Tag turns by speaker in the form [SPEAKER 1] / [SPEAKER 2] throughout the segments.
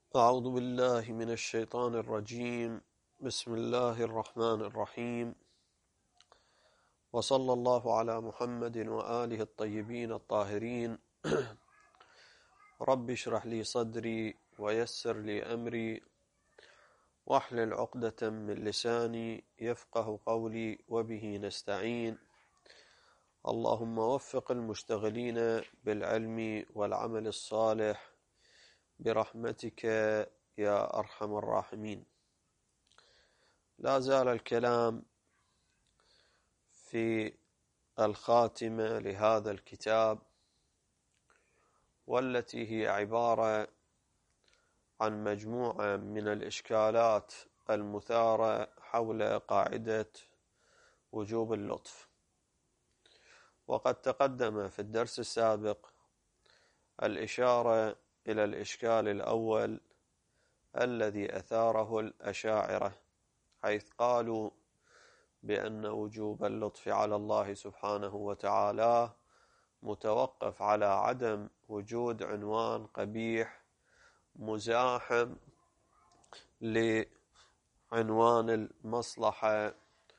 [SPEAKER 1] أعوذ بالله من الشيطان الرجيم. بسم الله الرحمن الرحيم، وصلى الله على محمد وآله الطيبين الطاهرين. رب اشرح لي صدري ويسر لي أمري واحلل عقدة من لساني يفقه قولي وبه نستعين. اللهم وفق المشتغلين بالعلم والعمل الصالح برحمتك يا أرحم الراحمين. لا زال الكلام في الخاتمة لهذا الكتاب، والتي هي عبارة عن مجموعة من الإشكالات المثارة حول قاعدة وجوب اللطف. وقد تقدم في الدرس السابق الإشارة إلى الإشكال الأول الذي أثاره الأشاعرة، حيث قالوا بأن وجوب اللطف على الله سبحانه وتعالى متوقف على عدم وجود عنوان قبيح مزاحم لعنوان المصلحة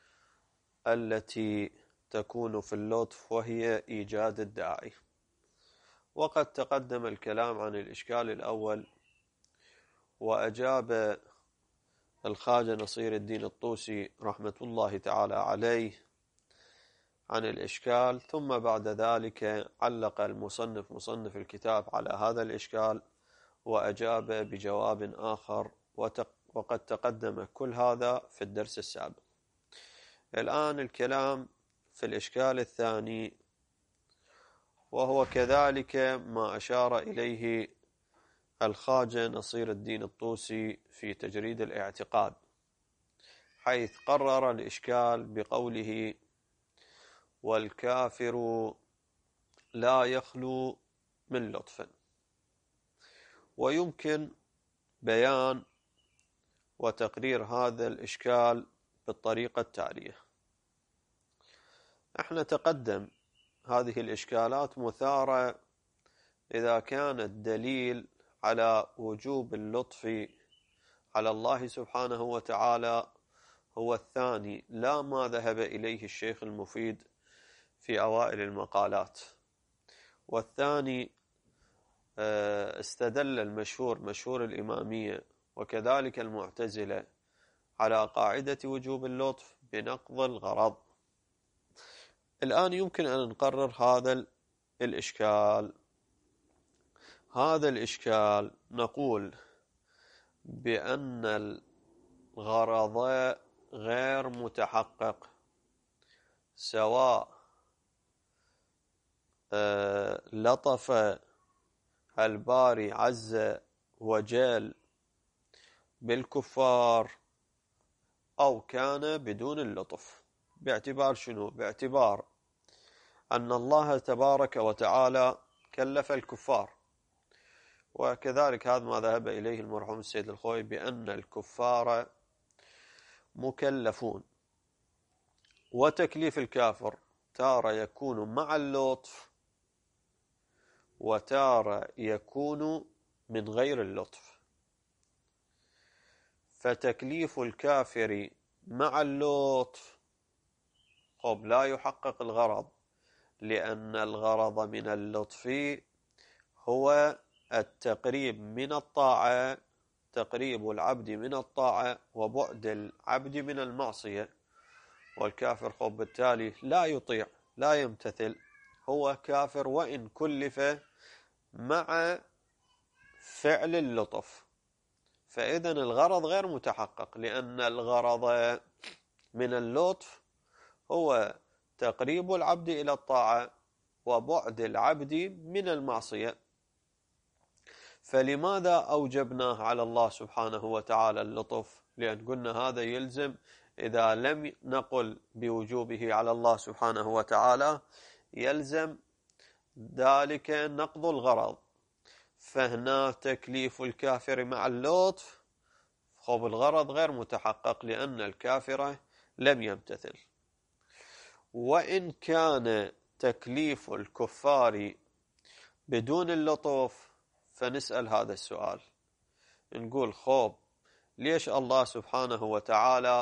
[SPEAKER 1] التي تكون في اللطف، وهي إيجاد الداعي. وقد تقدم الكلام عن الإشكال الأول، وأجاب الخواجة نصير الدين الطوسي رحمة الله تعالى عليه عن الإشكال، ثم بعد ذلك علق مصنف الكتاب على هذا الإشكال وأجاب بجواب آخر، وقد تقدم كل هذا في الدرس السابق. الآن الكلام في الإشكال الثاني، وهو كذلك ما أشار إليه الخواجة نصير الدين الطوسي في تجريد الاعتقاد، حيث قرر الإشكال بقوله: والكافر لا يخلو من لطف. ويمكن بيان وتقرير هذا الإشكال بالطريقة التالية. احنا تقدم هذه الإشكالات مثارة إذا كان الدليل على وجوب اللطف على الله سبحانه وتعالى هو الثاني، لا ما ذهب إليه الشيخ المفيد في أوائل المقالات. والثاني استدل مشهور الإمامية وكذلك المعتزلة على قاعدة وجوب اللطف بنقض الغرض. الآن يمكن أن نقرر هذا الإشكال. هذا الإشكال نقول بأن الغرض غير متحقق، سواء لطف الباري عز وجل بالكفار أو كان بدون اللطف. باعتبار شنو؟ باعتبار أن الله تبارك وتعالى كلف الكفار، وكذلك هذا ما ذهب إليه المرحوم السيد الخوي، بأن الكفار مكلفون. وتكليف الكافر تارة يكون مع اللطف، وتارة يكون من غير اللطف. فتكليف الكافر مع اللطف لا يحقق الغرض، لأن الغرض من اللطف هو التقريب من الطاعة، تقريب العبد من الطاعة وبعد العبد من المعصية. والكافر بالتالي لا يطيع، لا يمتثل، هو كافر وإن كلف مع فعل اللطف. فإذن الغرض غير متحقق، لأن الغرض من اللطف هو تقريب العبد إلى الطاعة وبعد العبد من المعصية. فلماذا أوجبناه على الله سبحانه وتعالى اللطف؟ لأن قلنا هذا يلزم، إذا لم نقل بوجوبه على الله سبحانه وتعالى يلزم ذلك نقض الغرض. فهنا تكليف الكافر مع اللطف الغرض غير متحقق، لأن الكافر لم يمتثل. وإن كان تكليف الكفار بدون اللطف، فنسأل هذا السؤال: نقول خوب ليش الله سبحانه وتعالى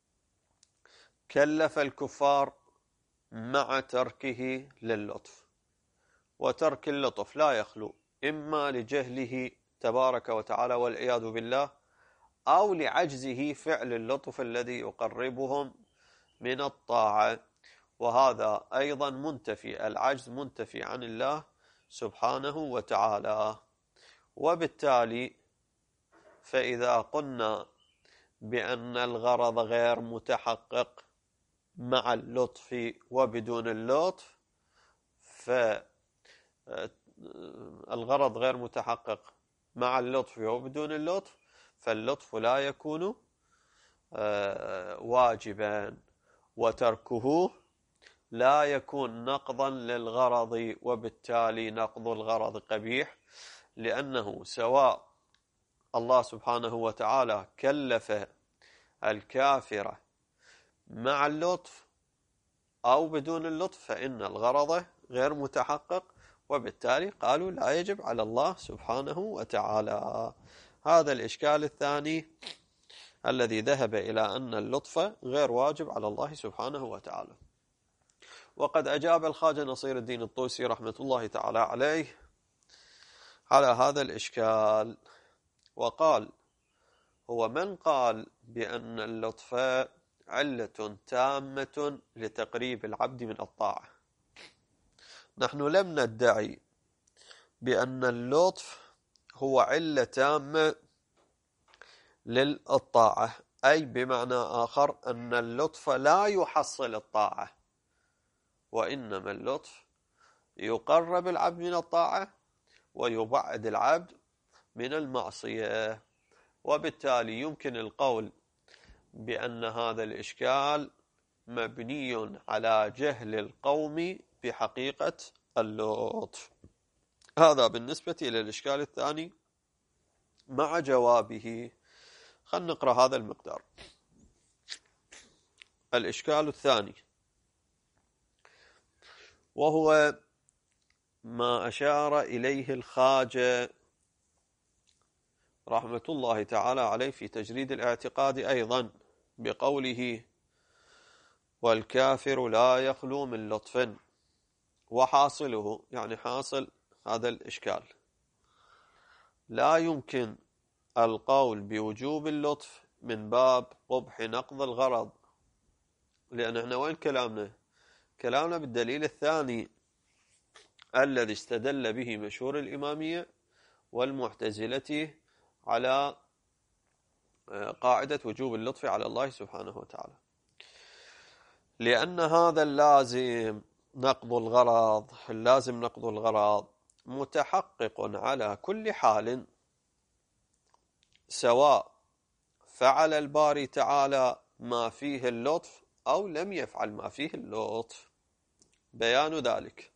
[SPEAKER 1] كلف الكفار مع تركه للطف؟ وترك اللطف لا يخلو إما لجهله تبارك وتعالى والعياذ بالله، أو لعجزه فعل اللطف الذي يقربهم من الطاعة، وهذا أيضا منتفي، العجز منتفي عن الله سبحانه وتعالى. وبالتالي فإذا قلنا بأن الغرض غير متحقق مع اللطف وبدون اللطف، فالغرض غير متحقق مع اللطف وبدون اللطف، فاللطف لا يكون واجبا، وتركه لا يكون نقضا للغرض، وبالتالي نقض الغرض قبيح، لأنه سواء الله سبحانه وتعالى كلف الكافر مع اللطف أو بدون اللطف فإن الغرض غير متحقق، وبالتالي قالوا لا يجب على الله سبحانه وتعالى. هذا الإشكال الثاني الذي ذهب إلى أن اللطف غير واجب على الله سبحانه وتعالى. وقد أجاب الخواجة نصير الدين الطوسي رحمة الله تعالى عليه على هذا الإشكال، وقال: هو من قال بأن اللطف علة تامة لتقريب العبد من الطاعة. نحن لم ندعي بأن اللطف هو علة تامة للطاعة، أي بمعنى آخر أن اللطف لا يحصل الطاعة، وإنما اللطف يقرب العبد من الطاعة ويبعد العبد من المعصية. وبالتالي يمكن القول بأن هذا الإشكال مبني على جهل القوم بحقيقة اللطف. هذا بالنسبة إلى الإشكال الثاني مع جوابه. خلينا نقرأ هذا المقدار. الإشكال الثاني وهو ما أشار إليه الخواجة رحمة الله تعالى عليه في تجريد الاعتقاد أيضا بقوله: والكافر لا يخلو من لطف. وحاصله، يعني حاصل هذا الإشكال، لا يمكن القول بوجوب اللطف من باب قبح نقض الغرض، لأن احنا وين كلامنا؟ كلامنا بالدليل الثاني الذي استدل به مشهور الإمامية والمعتزلة على قاعدة وجوب اللطف على الله سبحانه وتعالى، لأن هذا اللازم نقض الغرض متحقق على كل حال، سواء فعل الباري تعالى ما فيه اللطف أو لم يفعل ما فيه اللطف. بيان ذلك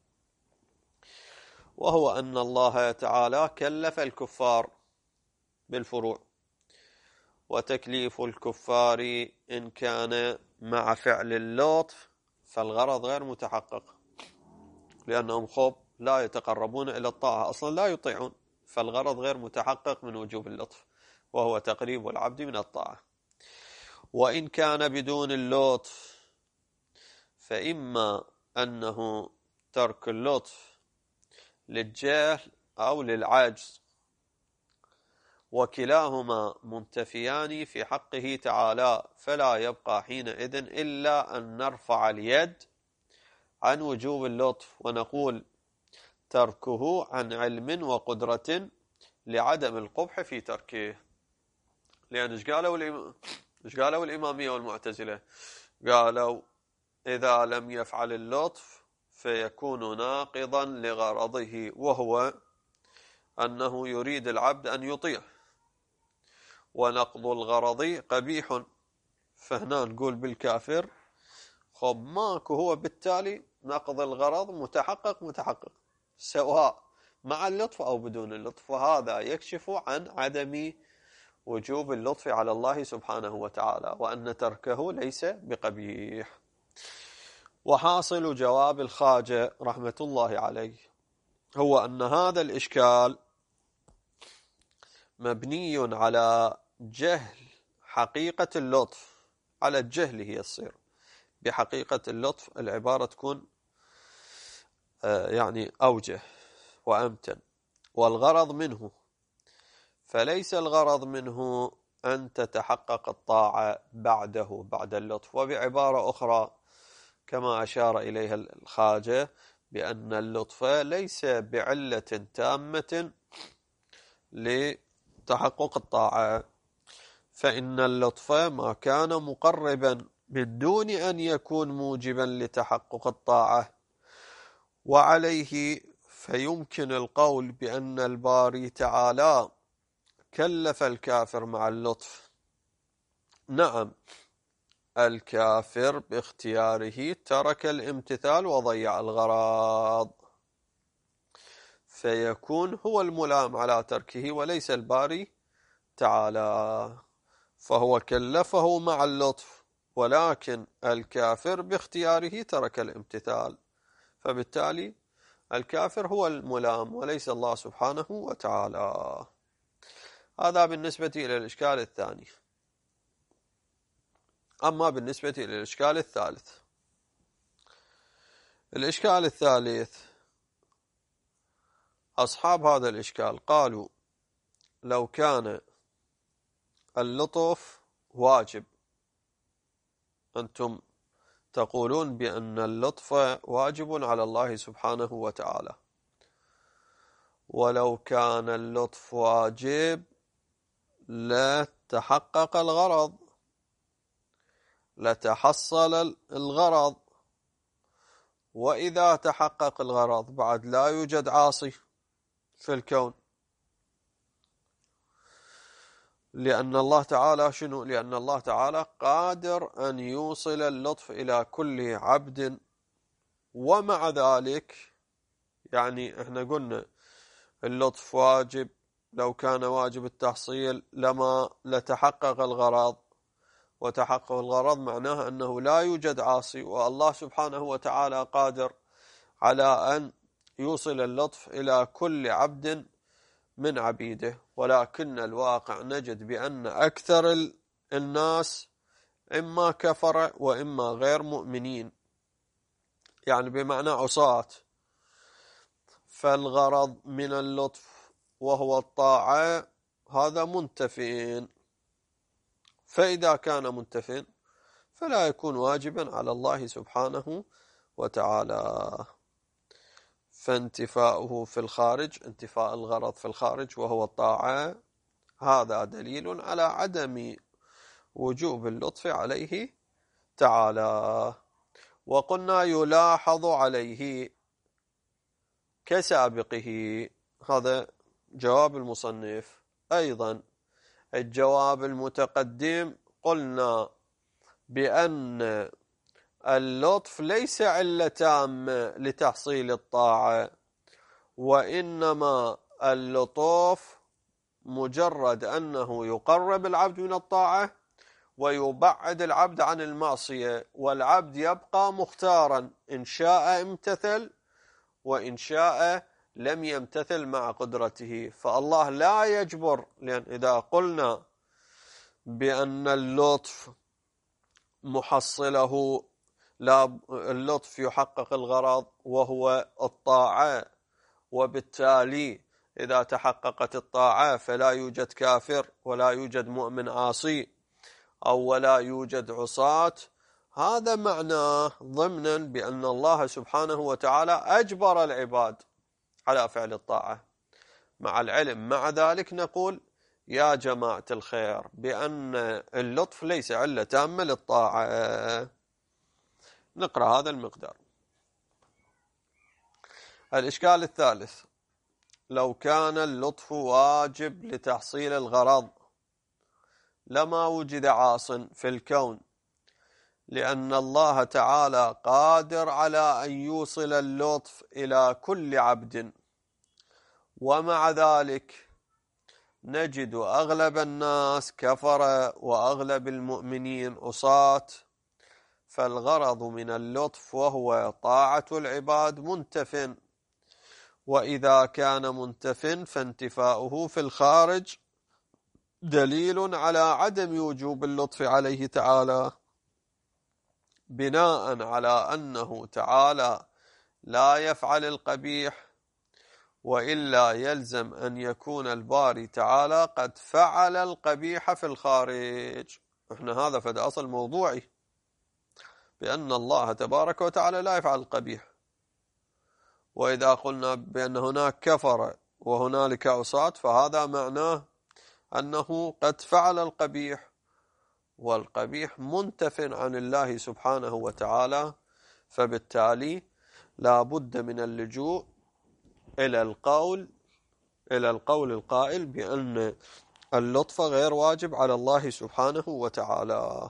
[SPEAKER 1] وهو أن الله تعالى كلف الكفار بالفروع، وتكليف الكفار إن كان مع فعل اللطف فالغرض غير متحقق، لأنهم لا يتقربون إلى الطاعة، أصلا لا يطيعون، فالغرض غير متحقق من وجوب اللطف وهو تقريب العبد من الطاعة. وإن كان بدون اللطف فإما أنه ترك اللطف للجهل أو للعجز، وكلاهما منتفيان في حقه تعالى، فلا يبقى حينئذ إلا أن نرفع اليد عن وجوب اللطف ونقول تركه عن علم وقدرة لعدم القبح في تركه. لأن إيش قالوا الإمامية والمعتزلة؟ قالوا إذا لم يفعل اللطف فيكون ناقضا لغرضه، وهو أنه يريد العبد أن يطيع، ونقض الغرض قبيح. فهنا نقول بالكافر ماكو، هو بالتالي نقض الغرض متحقق سواء مع اللطف أو بدون اللطف، وهذا يكشف عن عدم وجوب اللطف على الله سبحانه وتعالى، وأن تركه ليس بقبيح. وحاصل جواب الخواجة رحمة الله عليه هو أن هذا الإشكال مبني على جهل حقيقة اللطف، على الجهل هي تصير بحقيقة اللطف، العبارة تكون يعني أوجه وأمتن. والغرض منه، فليس الغرض منه أن تتحقق الطاعة بعده بعد اللطف. وبعبارة أخرى كما أشار إليها الخواجة بأن اللطف ليس بعلة تامة لتحقق الطاعة، فإن اللطف ما كان مقربا من دون أن يكون موجبا لتحقق الطاعة، وعليه فيمكن القول بأن الباري تعالى كلف الكافر مع اللطف. نعم، الكافر باختياره ترك الامتثال وضيع الغرض، فيكون هو الملام على تركه وليس الباري تعالى، فهو كلفه مع اللطف، ولكن الكافر باختياره ترك الامتثال، فبالتالي الكافر هو الملام وليس الله سبحانه وتعالى. هذا بالنسبة إلى الإشكال الثاني. أما بالنسبة إلى الإشكال الثالث، الإشكال الثالث أصحاب هذا الإشكال قالوا لو كان اللطف واجب، أنتم تقولون بأن اللطف واجب على الله سبحانه وتعالى، ولو كان اللطف واجب لا تحقق الغرض، لتحصل الغرض، وإذا تحقق الغرض بعد لا يوجد عاصي في الكون، لأن الله تعالى شنو؟ لأن الله تعالى قادر أن يوصل اللطف إلى كل عبد، ومع ذلك يعني احنا قلنا اللطف واجب، لو كان واجب التحصيل لما لتحقق الغرض، وتحقق الغرض معناه أنه لا يوجد عاصي، والله سبحانه وتعالى قادر على أن يوصل اللطف إلى كل عبد من عبيده. ولكن الواقع نجد بأن أكثر الناس إما كفر وإما غير مؤمنين، يعني بمعنى عصاة، فالغرض من اللطف وهو الطاعة هذا منتفين، فإذا كان منتفين فلا يكون واجبا على الله سبحانه وتعالى، فانتفاؤه في الخارج، انتفاء الغرض في الخارج وهو الطاعة، هذا دليل على عدم وجوب اللطف عليه تعالى. وقلنا يلاحظ عليه كسابقه، هذا جواب المصنف. أيضا الجواب المتقدم قلنا بأن اللطف ليس علة تامة لتحصيل الطاعة، وإنما اللطف مجرد أنه يقرب العبد من الطاعة ويبعد العبد عن المعصية، والعبد يبقى مختارا، إن شاء امتثل وإن شاء لم يمتثل مع قدرته. فالله لا يجبر، لأن إذا قلنا بأن اللطف محصله، لا، اللطف يحقق الغرض وهو الطاعة، وبالتالي إذا تحققت الطاعة فلا يوجد كافر ولا يوجد مؤمن عاصي أو ولا يوجد عصاة، هذا معناه ضمنا بأن الله سبحانه وتعالى أجبر العباد على فعل الطاعة مع العلم. مع ذلك نقول يا جماعة الخير بأن اللطف ليس علة تامة للطاعة. نقرأ هذا المقدار. الإشكال الثالث: لو كان اللطف واجب لتحصيل الغرض لما وجد عاص في الكون، لأن الله تعالى قادر على أن يوصل اللطف إلى كل عبد، ومع ذلك نجد أغلب الناس كفر وأغلب المؤمنين عصاة، فالغرض من اللطف وهو طاعة العباد منتف، وإذا كان منتف فانتفاؤه في الخارج دليل على عدم وجوب اللطف عليه تعالى، بناء على أنه تعالى لا يفعل القبيح، وإلا يلزم أن يكون الباري تعالى قد فعل القبيح في الخارج. احنا هذا فد أصل موضوعي، بأن الله تبارك وتعالى لا يفعل القبيح. وإذا قلنا بأن هناك كفر وهنالك عصاة، فهذا معناه أنه قد فعل القبيح، والقبيح منتف عن الله سبحانه وتعالى، فبالتالي لا بد من اللجوء إلى القول القائل بأن اللطف غير واجب على الله سبحانه وتعالى.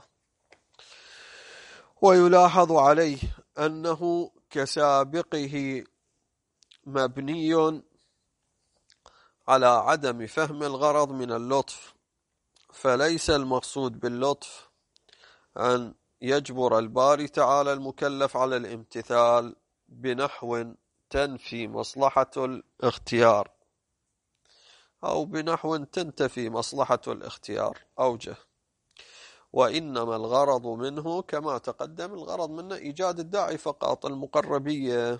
[SPEAKER 1] ويلاحظ عليه أنه كسابقه مبني على عدم فهم الغرض من اللطف، فليس المقصود باللطف أن يجبر الباري تعالى المكلف على الامتثال بنحو تنفي مصلحة الاختيار، أو بنحو تنتفي مصلحة الاختيار أوجه، وإنما الغرض منه كما تقدم، الغرض منه إيجاد الداعي فقط، المقربية.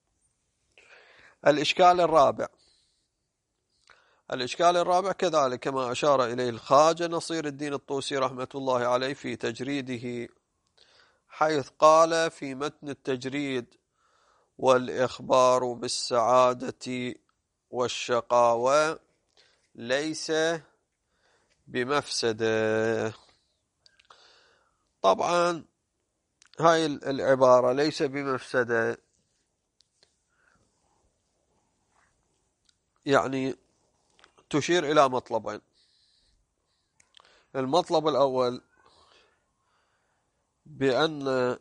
[SPEAKER 1] الإشكال الرابع كذلك كما أشار إليه الخواجة نصير الدين الطوسي رحمة الله عليه في تجريده، حيث قال في متن التجريد: والإخبار بالسعادة والشقاوة ليس بمفسدة. طبعا هاي العبارة ليس بمفسدة يعني تشير إلى مطلبين. المطلب الأول بأن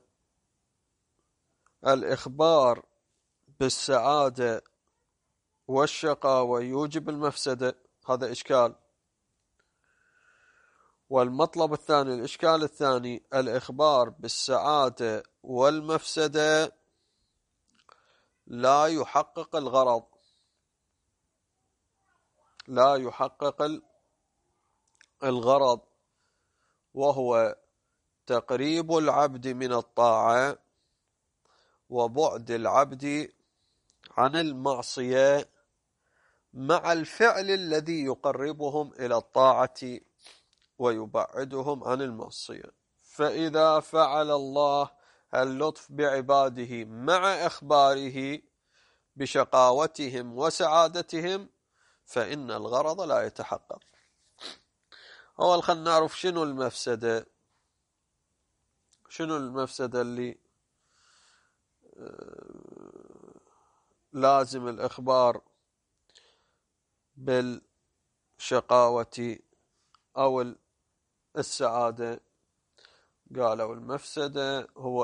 [SPEAKER 1] الإخبار بالسعادة والشقاوة يوجب المفسدة، هذا إشكال. والمطلب الثاني، الإشكال الثاني، الإخبار بالسعادة والمفسدة لا يحقق الغرض، لا يحقق الغرض، وهو تقريب العبد من الطاعة وبعد العبد عن المعصية، مع الفعل الذي يقربهم إلى الطاعة ويبعدهم عن المعصية. فإذا فعل الله اللطف بعباده مع إخباره بشقاوتهم وسعادتهم، فإن الغرض لا يتحقق. أول خلنا نعرف شنو المفسدة اللي لازم الإخبار بالشقاوة أو السعادة. قالوا المفسدة هو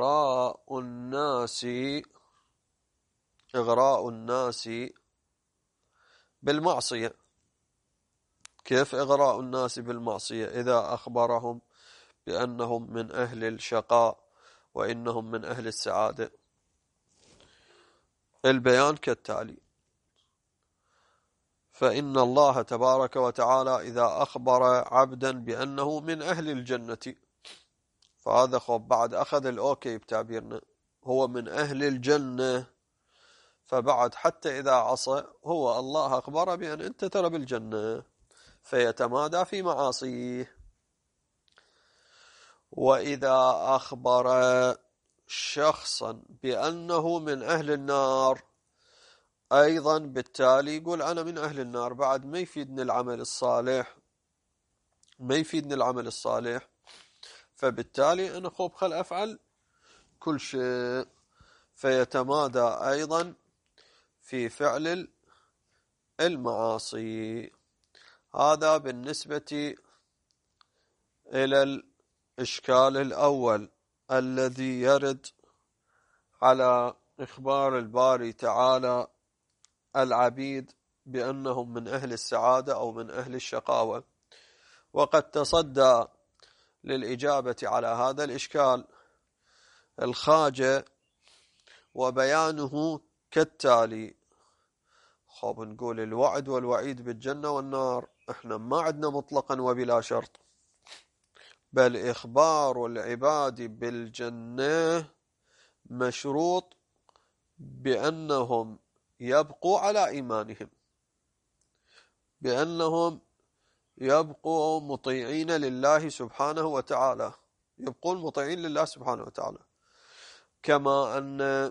[SPEAKER 1] إغراء الناس بالمعصية. كيف إغراء الناس بالمعصية؟ إذا أخبرهم بأنهم من أهل الشقاء وإنهم من أهل السعادة. البيان كالتالي: فإن الله تبارك وتعالى إذا أخبر عبدا بأنه من أهل الجنة، فهذا خب بعد أخذ الأوكي بتعبيرنا، هو من أهل الجنة، فبعد حتى إذا عصى هو الله أخبره بأن أنت ترى بالجنة، فيتمادى في معاصيه. وإذا أخبر شخصا بأنه من أهل النار أيضا، بالتالي يقول أنا من أهل النار، بعد ما يفيدني العمل الصالح، فبالتالي أنا خل أفعل كل شيء، فيتمادى أيضا في فعل المعاصي. هذا بالنسبة إلى الإشكال الأول الذي يرد على إخبار الباري تعالى العبيد بأنهم من أهل السعادة أو من أهل الشقاوة. وقد تصدى للإجابة على هذا الإشكال الخواجة، وبيانه كالتالي. نقول الوعد والوعيد بالجنة والنار احنا ما عندنا مطلقا وبلا شرط، بل إخبار العباد بالجنة مشروط بأنهم يبقوا على إيمانهم، بأنهم يبقوا مطيعين لله سبحانه وتعالى، يبقون مطيعين لله سبحانه وتعالى. كما أن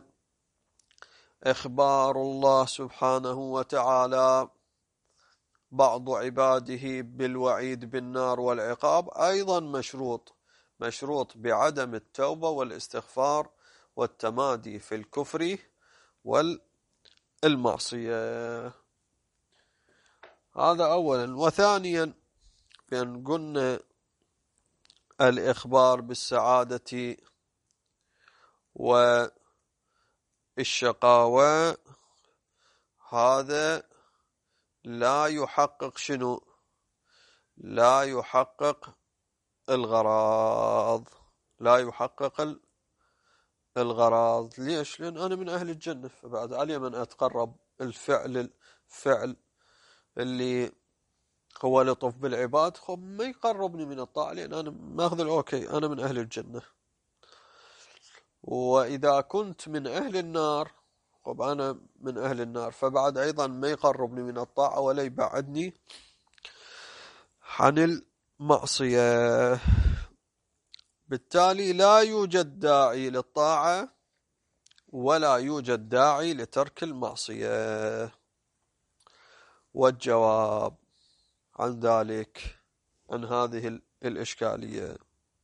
[SPEAKER 1] إخبار الله سبحانه وتعالى بعض عباده بالوعيد بالنار والعقاب أيضا مشروط بعدم التوبة والاستغفار والتمادي في الكفر والمعصية. هذا أولا. وثانيا بأن قلنا الإخبار بالسعادة والشقاوة هذا لا يحقق شنو؟ لا يحقق الغراض، لا يحقق الغراض. ليش؟ لأن أنا من أهل الجنة، فبعد علي من أتقرب الفعل اللي هو لطف بالعباد خب ما يقربني من الطاعة، لأن أنا ماخذ الأوكي أنا من أهل الجنة. وإذا كنت من أهل النار خب أنا من أهل النار، فبعد أيضا ما يقربني من الطاعة ولا يبعدني عن المعصية. بالتالي لا يوجد داعي للطاعة ولا يوجد داعي لترك المعصية. والجواب عن ذلك، عن هذه الإشكالية،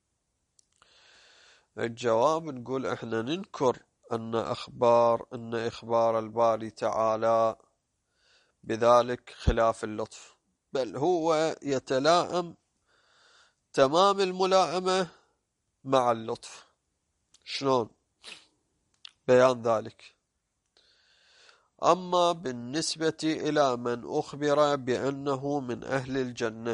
[SPEAKER 1] الجواب نقول احنا ننكر أن إخبار الباري تعالى بذلك خلاف اللطف، بل هو يتلائم تمام الملائمة مع اللطف. شلون بيان ذلك؟ أما بالنسبة إلى من أخبر بأنه من أهل الجنة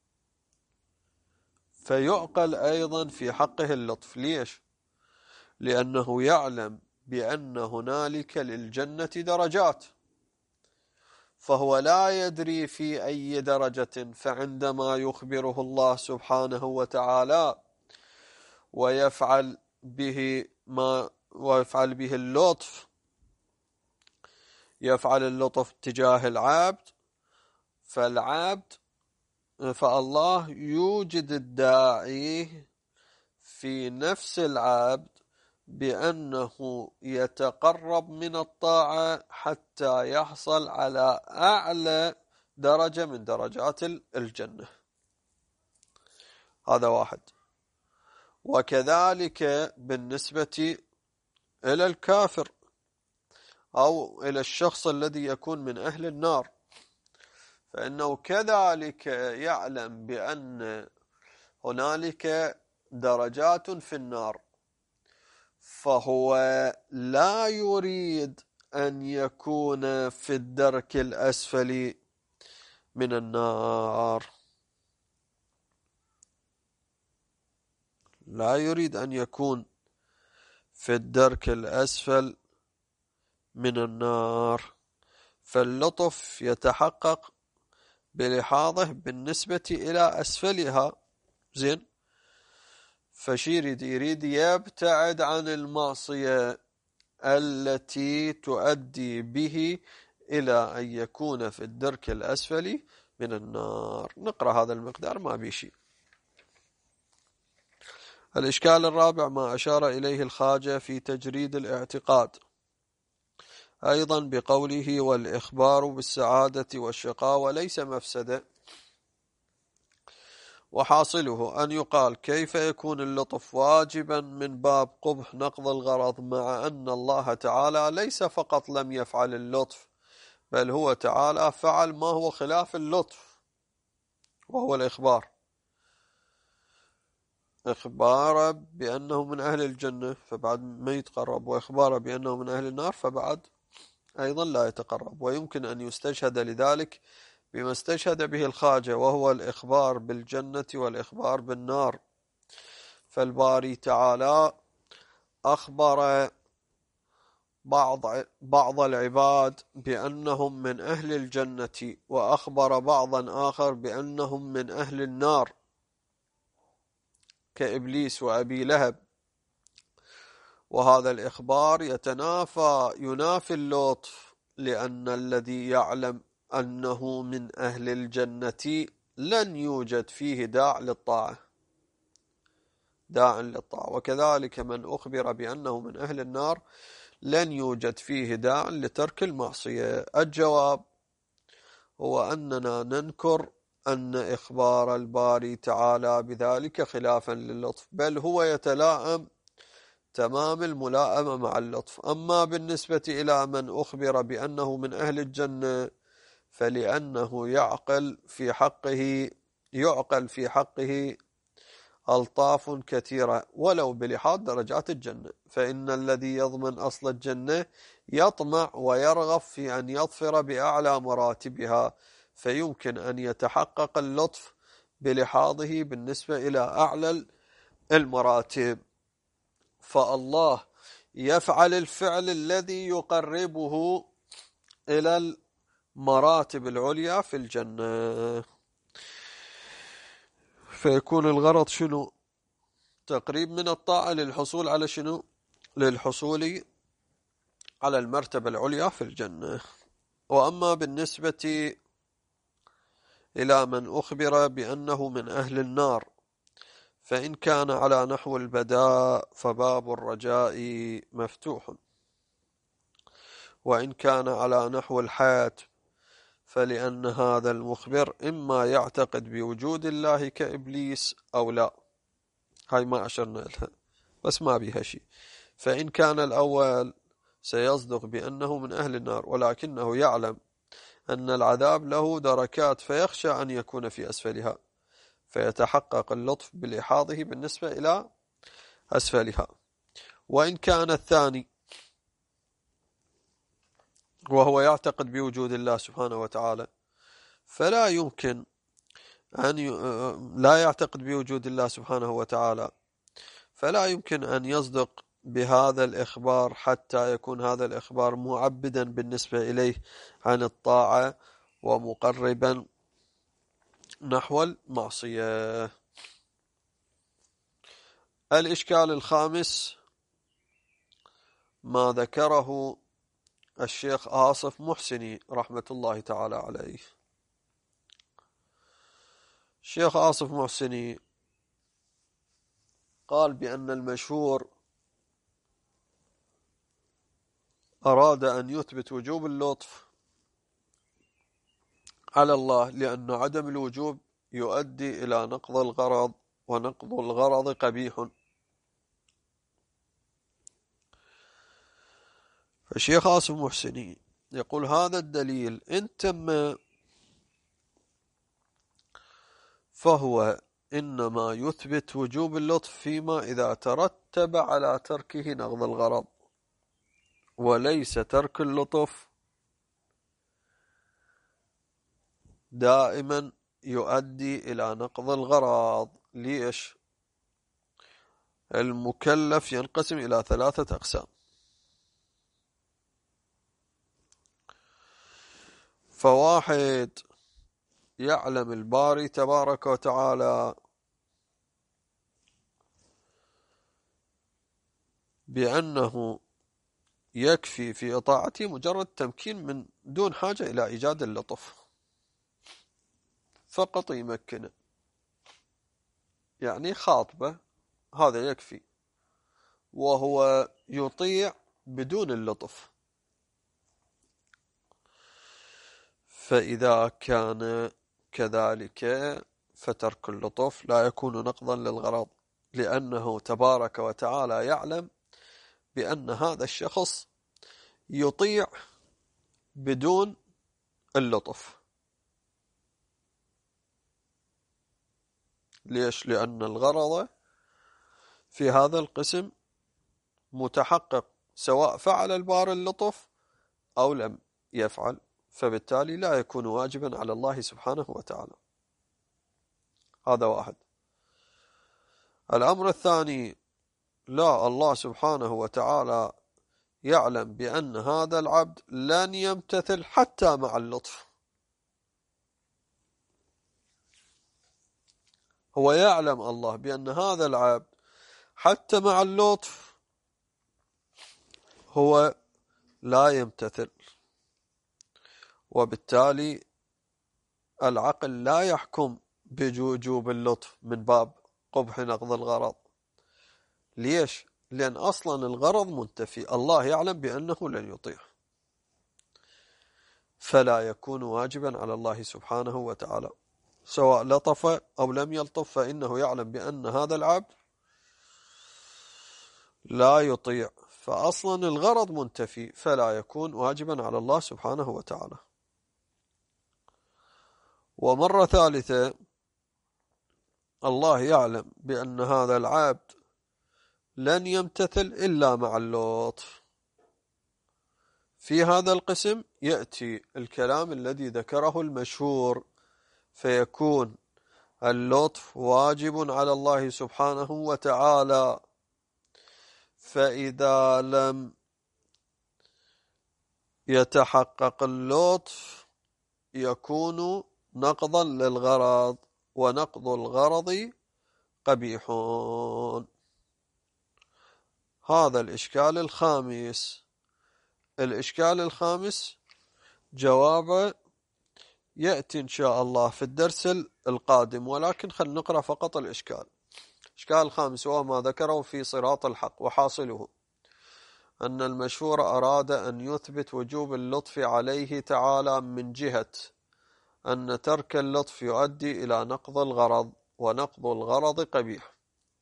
[SPEAKER 1] فيعقل أيضا في حقه اللطف. ليش؟ لأنه يعلم بأن هنالك للجنة درجات، فهو لا يدري في أي درجة، فعندما يخبره الله سبحانه وتعالى ويفعل به اللطف، يفعل اللطف تجاه العبد، فالله يوجد الداعي في نفس العبد بأنه يتقرب من الطاعة حتى يحصل على أعلى درجة من درجات الجنة. هذا واحد. وكذلك بالنسبة إلى الكافر أو إلى الشخص الذي يكون من أهل النار، فإنه كذلك يعلم بأن هنالك درجات في النار، فهو لا يريد أن يكون في الدرك الأسفل من النار، لا يريد أن يكون في الدرك الأسفل من النار، فاللطف يتحقق بلحاظه بالنسبة إلى أسفلها. زين، فشير يريد يبتعد عن المعصية التي تؤدي به إلى أن يكون في الدرك الأسفل من النار. نقرأ هذا المقدار ما بيشي. الإشكال الرابع ما أشار إليه الخواجة في تجريد الاعتقاد أيضا بقوله والإخبار بالسعادة والشقاوة ليس مفسدة، وحاصله أن يقال كيف يكون اللطف واجبا من باب قبح نقض الغرض، مع أن الله تعالى ليس فقط لم يفعل اللطف، بل هو تعالى فعل ما هو خلاف اللطف وهو الإخبار، إخبار بأنه من أهل الجنة فبعد ما يتقرب، وإخبار بأنه من أهل النار فبعد أيضا لا يتقرب. ويمكن أن يستشهد لذلك بما استشهد به الخواجة، وهو الإخبار بالجنة والإخبار بالنار. فالباري تعالى أخبر بعض العباد بأنهم من أهل الجنة، وأخبر بعضا آخر بأنهم من أهل النار كإبليس وأبي لهب، وهذا الإخبار ينافي اللطف، لأن الذي يعلم أنه من أهل الجنة لن يوجد فيه داع للطاعة، وكذلك من أخبر بأنه من أهل النار لن يوجد فيه داع لترك المعصية. الجواب هو أننا ننكر أن إخبار الباري تعالى بذلك خلافا للطف، بل هو يتلائم تمام الملائمة مع اللطف. أما بالنسبة إلى من أخبر بأنه من أهل الجنة فلأنه يعقل في حقه ألطاف كثيرة ولو بلحاظ درجات الجنة، فإن الذي يضمن أصل الجنة يطمع ويرغب في أن يظفر بأعلى مراتبها، فيمكن أن يتحقق اللطف بلحاظه بالنسبة إلى أعلى المراتب، فالله يفعل الفعل الذي يقربه إلى المراتب العليا في الجنة، فيكون الغرض شنو؟ تقريب من الطاعة للحصول على شنو؟ للحصول على المرتبة العليا في الجنة. وأما بالنسبة إلى من أخبر بأنه من أهل النار فإن كان على نحو البداء فباب الرجاء مفتوح، وإن كان على نحو الحاد فلأن هذا المخبر إما يعتقد بوجود الله كإبليس أو لا، هاي ما أشرنا لها بس ما بيها شيء. فإن كان الأول سيصدق بأنه من أهل النار، ولكنه يعلم أن العذاب له دركات فيخشى أن يكون في أسفلها، فيتحقق اللطف بلحاظه بالنسبة إلى أسفلها. وإن كان الثاني وهو يعتقد بوجود الله سبحانه وتعالى فلا يمكن أن لا يعتقد بوجود الله سبحانه وتعالى فلا يمكن أن يصدق بهذا الإخبار حتى يكون هذا الإخبار معبدا بالنسبة إليه عن الطاعة ومقربا نحو المعصية. الإشكال الخامس ما ذكره الشيخ آصف محسني رحمة الله تعالى عليه. الشيخ آصف محسني قال بأن المشهور أراد أن يثبت وجوب اللطف على الله، لأن عدم الوجوب يؤدي إلى نقض الغرض، ونقض الغرض قبيح. فالشيخ آصف محسني يقول هذا الدليل إن تم فهو إنما يثبت وجوب اللطف فيما إذا ترتب على تركه نقض الغرض، وليس ترك اللطف دائما يؤدي إلى نقض الغرض. ليش؟ المكلف ينقسم إلى 3 أقسام، فواحد يعلم الباري تبارك وتعالى بأنه يكفي في إطاعته مجرد تمكين من دون حاجة إلى إيجاد اللطف، فقط يمكنه، يعني خاطبه هذا يكفي، وهو يطيع بدون اللطف. فإذا كان كذلك فترك اللطف لا يكون نقضا للغرض، لأنه تبارك وتعالى يعلم بأن هذا الشخص يطيع بدون اللطف. ليش؟ لأن الغرض في هذا القسم متحقق سواء فعل البار اللطف أو لم يفعل، فبالتالي لا يكون واجبا على الله سبحانه وتعالى. هذا واحد. الأمر الثاني، لا، الله سبحانه وتعالى يعلم بأن هذا العبد لن يمتثل حتى مع اللطف. هو يعلم الله بأن هذا العبد حتى مع اللطف هو لا يمتثل، وبالتالي العقل لا يحكم بوجوب اللطف من باب قبح نقض الغرض. ليش؟ لأن أصلا الغرض منتفي، الله يعلم بأنه لن يطيع، فلا يكون واجبا على الله سبحانه وتعالى، سواء لطف أو لم يلطف، فإنه يعلم بأن هذا العبد لا يطيع، فأصلا الغرض منتفي، فلا يكون واجبا على الله سبحانه وتعالى. ومرة ثالثة، الله يعلم بأن هذا العبد لن يمتثل إلا مع اللطف. في هذا القسم يأتي الكلام الذي ذكره المشهور، فيكون اللطف واجب على الله سبحانه وتعالى، فإذا لم يتحقق اللطف يكون نقضا للغرض، ونقض الغرض قبيح. هذا الإشكال الخامس. الإشكال الخامس جوابه يأتي إن شاء الله في الدرس القادم، ولكن خلينا نقرأ فقط الإشكال. الإشكال الخامس هو ما ذكره في صراط الحق، وحاصله أن المشهور أراد أن يثبت وجوب اللطف عليه تعالى من جهة أن ترك اللطف يؤدي إلى نقض الغرض، ونقض الغرض قبيح.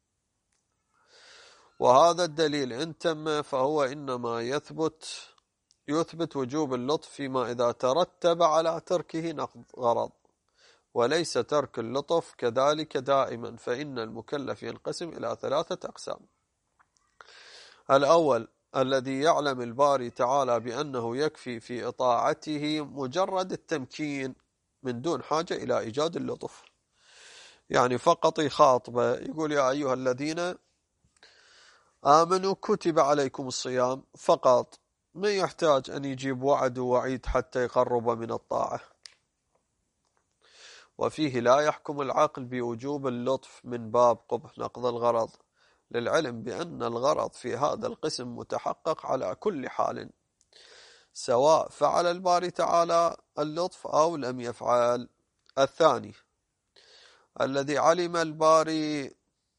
[SPEAKER 1] وهذا الدليل إن تم فهو إنما يثبت وجوب اللطف فيما إذا ترتب على تركه نقض غرض، وليس ترك اللطف كذلك دائما، فإن المكلف ينقسم إلى 3 أقسام. الأول الذي يعلم الباري تعالى بأنه يكفي في إطاعته مجرد التمكين من دون حاجة إلى إيجاد اللطف، يعني فقط يخاطبه يقول يا أيها الذين آمنوا كتب عليكم الصيام فقط، ما يحتاج أن يجيب وعد ووعيد حتى يقرب من الطاعة. وفيه لا يحكم العقل بوجوب اللطف من باب قبح نقض الغرض، للعلم بأن الغرض في هذا القسم متحقق على كل حال، سواء فعل الباري تعالى اللطف أو لم يفعل. الثاني الذي علم الباري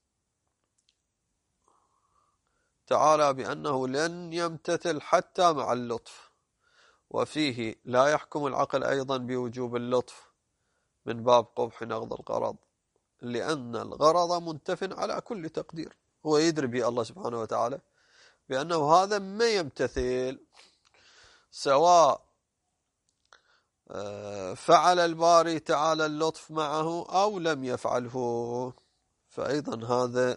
[SPEAKER 1] تعالى بأنه لن يمتثل حتى مع اللطف، وفيه لا يحكم العقل أيضا بوجوب اللطف من باب قبح نقض الغرض، لأن الغرض منتف على كل تقدير. هو يدري به الله سبحانه وتعالى بأنه هذا ما يمتثل، سواء فعل الباري تعالى اللطف معه أو لم يفعله، فأيضا هذا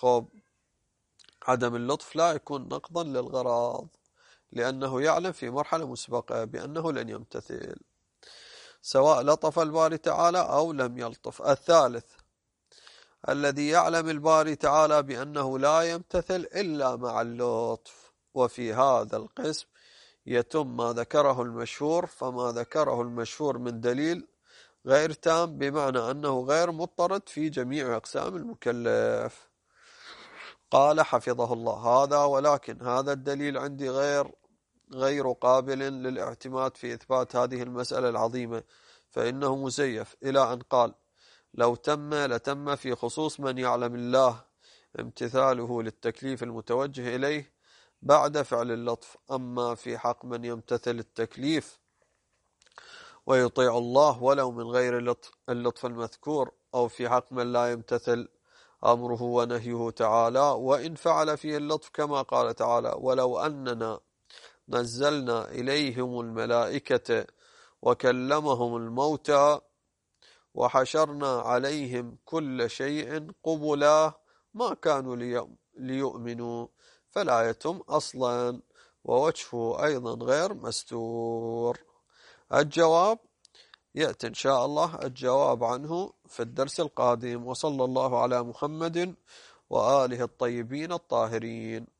[SPEAKER 1] عدم اللطف لا يكون نقضا للغرض، لأنه يعلم في مرحلة مسبقة بأنه لن يمتثل، سواء لطف الباري تعالى أو لم يلطف. الثالث الذي يعلم الباري تعالى بأنه لا يمتثل إلا مع اللطف، وفي هذا القسم يتم ما ذكره المشهور، فما ذكره المشهور من دليل غير تام، بمعنى أنه غير مضطرد في جميع أقسام المكلف. قال حفظه الله هذا، ولكن هذا الدليل عندي غير قابل للاعتماد في إثبات هذه المسألة العظيمة، فإنه مزيف، إلى أن قال لو تم لتم في خصوص من يعلم الله امتثاله للتكليف المتوجه إليه بعد فعل اللطف، أما في حق من يمتثل التكليف ويطيع الله ولو من غير اللطف المذكور، أو في حق من لا يمتثل أمره ونهيه تعالى وإن فعل فيه اللطف، كما قال تعالى ولو أننا نزلنا إليهم الملائكة وكلمهم الموتى وحشرنا عليهم كل شيء قبلا ما كانوا ليؤمنوا، فلا يتم أصلا، ووجهه أيضا غير مستور. الجواب يأتي إن شاء الله الجواب عنه في الدرس القادم، وصلى الله على محمد وآله الطيبين الطاهرين.